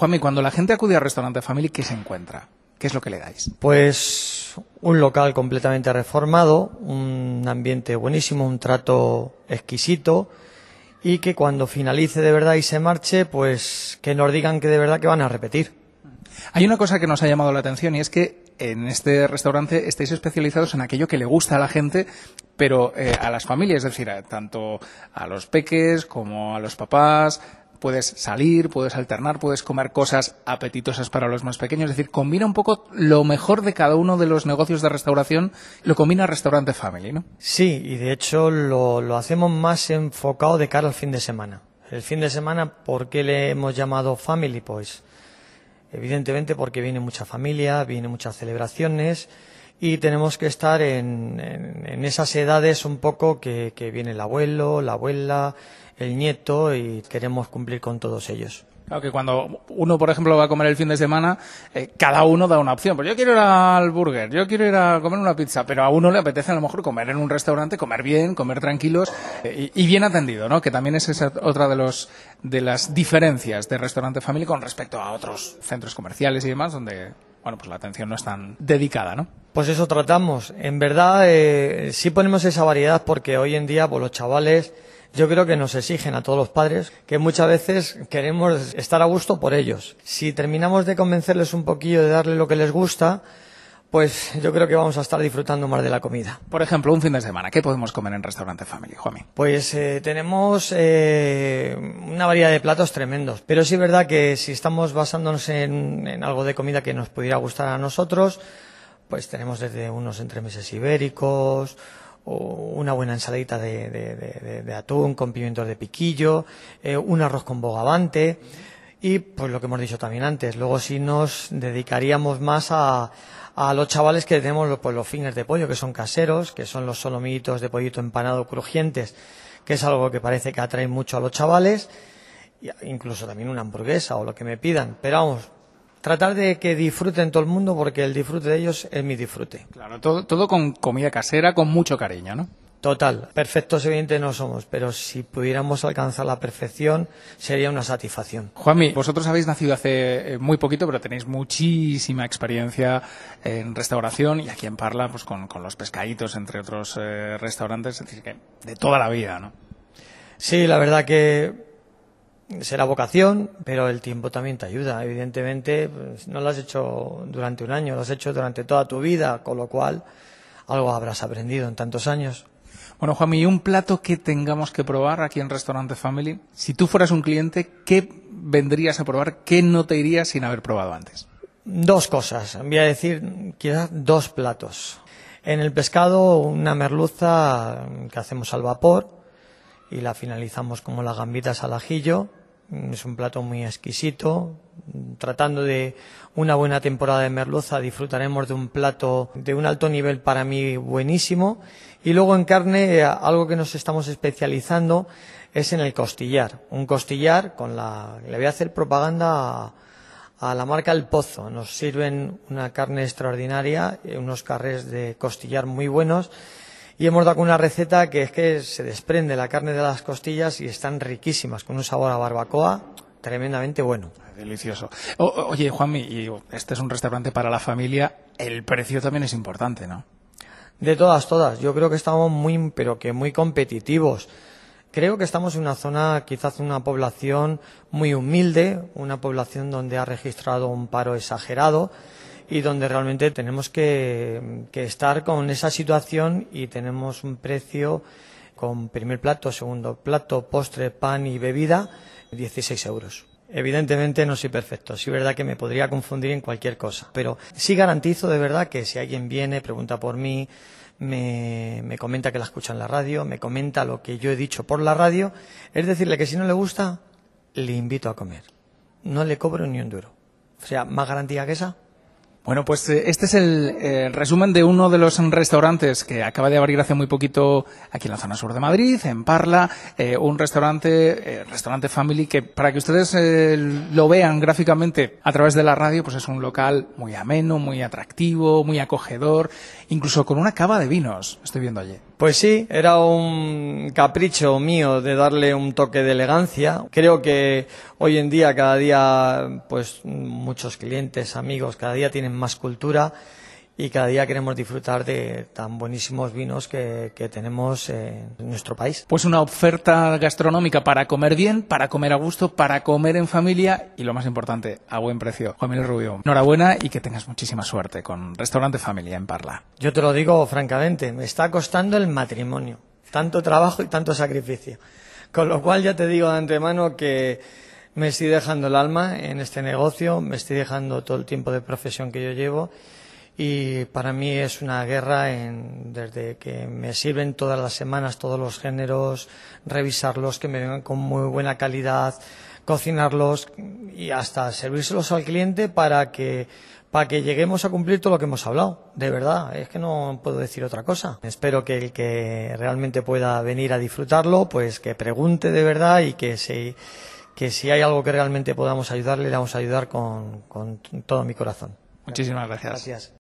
Juanmi, cuando la gente acude al restaurante Family, ¿qué se encuentra? ¿Qué es lo que le dais? Pues un local completamente reformado, un ambiente buenísimo, un trato exquisito y que cuando finalice de verdad y se marche, pues que nos digan que de verdad que van a repetir. Hay una cosa que nos ha llamado la atención y es que en este restaurante estáis especializados en aquello que le gusta a la gente, pero a las familias, es decir, tanto a los peques como a los papás. Puedes salir, puedes alternar, puedes comer cosas apetitosas para los más pequeños. Es decir, combina un poco lo mejor de cada uno de los negocios de restauración, lo combina Restaurante Family, ¿no? Sí, y de hecho lo hacemos más enfocado de cara al fin de semana. El fin de semana, ¿por qué le hemos llamado Family? Pues evidentemente porque viene mucha familia, viene muchas celebraciones y tenemos que estar en esas edades un poco que viene el abuelo, la abuela, el nieto y queremos cumplir con todos ellos. Claro que cuando uno, por ejemplo, va a comer el fin de semana, cada uno da una opción. Pues yo quiero ir al burger, yo quiero ir a comer una pizza, pero a uno le apetece a lo mejor comer en un restaurante, comer bien, comer tranquilos y bien atendido, ¿no? Que también es esa otra de las diferencias de Restaurante Family con respecto a otros centros comerciales y demás, donde, bueno, pues la atención no es tan dedicada, ¿no? Pues eso tratamos. En verdad, sí ponemos esa variedad porque hoy en día, pues los chavales, yo creo que nos exigen a todos los padres que muchas veces queremos estar a gusto por ellos. Si terminamos de convencerles un poquillo de darle lo que les gusta, pues yo creo que vamos a estar disfrutando más de la comida. Por ejemplo, un fin de semana, ¿qué podemos comer en Restaurante Family, Juanmi? Pues tenemos una variedad de platos tremendos, pero sí es verdad que si estamos basándonos en algo de comida que nos pudiera gustar a nosotros, pues tenemos desde unos entremeses ibéricos, o una buena ensaladita de atún con pimientos de piquillo, un arroz con bogavante y pues lo que hemos dicho también antes. Luego sí nos dedicaríamos más a los chavales que tenemos pues los fingers de pollo que son caseros, que son los solomitos de pollito empanado crujientes, que es algo que parece que atrae mucho a los chavales, incluso también una hamburguesa o lo que me pidan, pero vamos, tratar de que disfruten todo el mundo porque el disfrute de ellos es mi disfrute. Claro, todo con comida casera, con mucho cariño, ¿no? Total, perfectos evidentemente no somos, pero si pudiéramos alcanzar la perfección sería una satisfacción. Juanmi, vosotros habéis nacido hace muy poquito, pero tenéis muchísima experiencia en restauración y aquí en Parla, pues con los pescaditos, entre otros restaurantes, es decir, que de toda la vida, ¿no? Sí, la verdad que será vocación, pero el tiempo también te ayuda. Evidentemente, pues, no lo has hecho durante un año, lo has hecho durante toda tu vida, con lo cual algo habrás aprendido en tantos años. Bueno, Juanmi, un plato que tengamos que probar aquí en Restaurante Family. Si tú fueras un cliente, ¿qué vendrías a probar? ¿Qué no te irías sin haber probado antes? Dos cosas. Voy a decir quizás dos platos. En el pescado, una merluza que hacemos al vapor y la finalizamos como las gambitas al ajillo. Es un plato muy exquisito. Tratando de una buena temporada de merluza, disfrutaremos de un plato de un alto nivel para mí buenísimo. Y luego en carne, algo que nos estamos especializando es en el costillar. Un costillar le voy a hacer propaganda a la marca El Pozo. Nos sirven una carne extraordinaria, unos carrés de costillar muy buenos. Y hemos dado una receta que es que se desprende la carne de las costillas y están riquísimas, con un sabor a barbacoa tremendamente bueno. Delicioso. Oye, Juanmi, y este es un restaurante para la familia, el precio también es importante, ¿no? De todas. Yo creo que estamos pero que muy competitivos. Creo que estamos en una zona, quizás una población muy humilde, una población donde ha registrado un paro exagerado y donde realmente tenemos que estar con esa situación y tenemos un precio con primer plato, segundo plato, postre, pan y bebida, 16 euros. Evidentemente no soy perfecto, sí es verdad que me podría confundir en cualquier cosa, pero sí garantizo de verdad que si alguien viene, pregunta por mí, me comenta que la escucha en la radio, me comenta lo que yo he dicho por la radio, es decirle que si no le gusta, le invito a comer. No le cobro ni un duro. O sea, ¿más garantía que esa? Bueno, pues este es el resumen de uno de los restaurantes que acaba de abrir hace muy poquito aquí en la zona sur de Madrid, en Parla, un restaurante Family, que para que ustedes lo vean gráficamente a través de la radio, pues es un local muy ameno, muy atractivo, muy acogedor, incluso con una cava de vinos, estoy viendo allí. Pues sí, era un capricho mío de darle un toque de elegancia. Creo que hoy en día, cada día, pues muchos clientes, amigos, cada día tienen más cultura y cada día queremos disfrutar de tan buenísimos vinos que tenemos en nuestro país. Pues una oferta gastronómica para comer bien, para comer a gusto, para comer en familia y, lo más importante, a buen precio. Juan Miguel Rubio, enhorabuena y que tengas muchísima suerte con Restaurante Familia en Parla. Yo te lo digo francamente, me está costando el matrimonio, tanto trabajo y tanto sacrificio. Con lo cual ya te digo de antemano que me estoy dejando el alma en este negocio, me estoy dejando todo el tiempo de profesión que yo llevo. Y para mí es una guerra desde que me sirven todas las semanas todos los géneros, revisarlos, que me vengan con muy buena calidad, cocinarlos y hasta servírselos al cliente para que lleguemos a cumplir todo lo que hemos hablado. De verdad, es que no puedo decir otra cosa. Espero que el que realmente pueda venir a disfrutarlo, pues que pregunte de verdad y que si hay algo que realmente podamos ayudarle, le vamos a ayudar con todo mi corazón. Muchísimas gracias. Gracias.